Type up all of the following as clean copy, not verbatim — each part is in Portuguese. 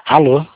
Alô?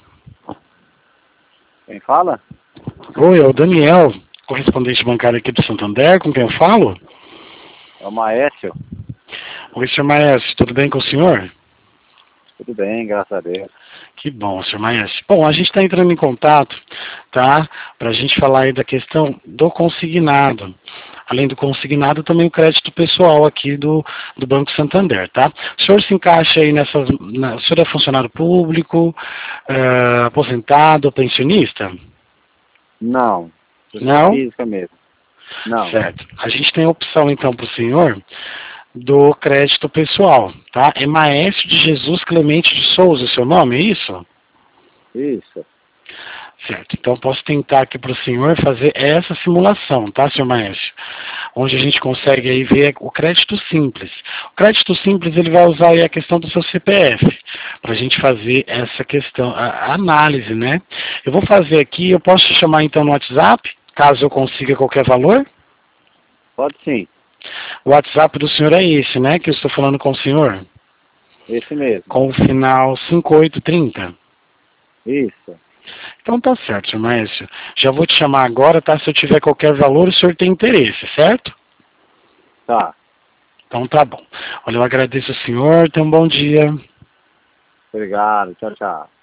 Quem fala? Oi, é o Daniel, correspondente bancário aqui do Santander, com quem eu falo? É o Maécio. Oi, senhor Maestro, tudo bem com o senhor? Tudo bem, graças a Deus. Que bom, senhor Maestro. Bom, a gente está entrando em contato, tá? Para a gente falar aí da questão do consignado. Além do consignado, também o crédito pessoal aqui do Banco Santander, tá? O senhor se encaixa aí nessas... O senhor é funcionário público, aposentado, pensionista? Não, pessoa Não? física mesmo. Não. Certo. A gente tem a opção, então, para o senhor do crédito pessoal, tá? É Maestro de Jesus Clemente de Souza, seu nome, é isso? Isso. Certo. Então, posso tentar aqui para o senhor fazer essa simulação, tá, senhor Maestro? Onde a gente consegue aí ver o crédito simples. O crédito simples, ele vai usar aí a questão do seu CPF, para a gente fazer essa questão, a análise, né? Eu vou fazer aqui, eu posso te chamar então no WhatsApp, caso eu consiga qualquer valor? Pode sim. O WhatsApp do senhor é esse, né? Que eu estou falando com o senhor. Esse mesmo. Com o final 5830. Isso. Então tá certo, senhor Maestro. Já vou te chamar agora, tá? Se eu tiver qualquer valor, o senhor tem interesse, certo? Tá. Então tá bom. Olha, eu agradeço o senhor, tenha um bom dia. Obrigado. Tchau, tchau.